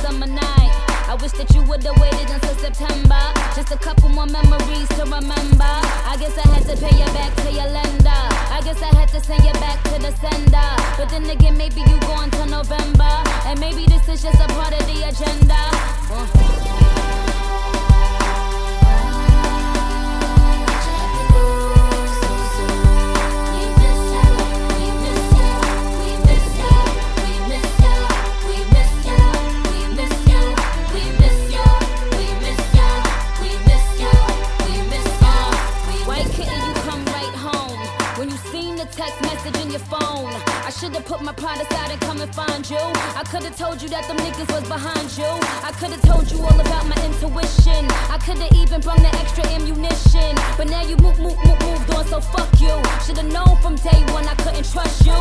summer night. I wish that you would've waited until September. Just a couple more memories to remember. I guess I had to pay you back to your lender. I guess I had to send you back to the sender. But then again, maybe you going till November. And maybe this is just a part of the agenda. Text message in your phone. I should've put my pride aside and come and find you. I could've told you that them niggas was behind you. I could've told you all about my intuition. I could've even brought the extra ammunition. But now you moved on, so fuck you. Should've known from day one I couldn't trust you.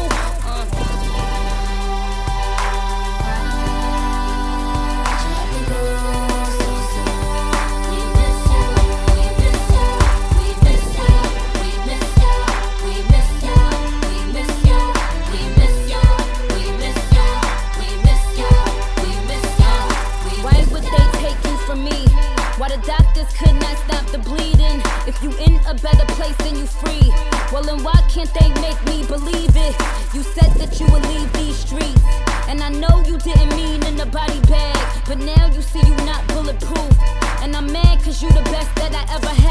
Why the doctors could not stop the bleeding? If you in a better place then you free. Well then why can't they make me believe it? You said that you would leave these streets, and I know you didn't mean in the body bag. But now you see you not bulletproof, and I'm mad cause you the best that I ever had.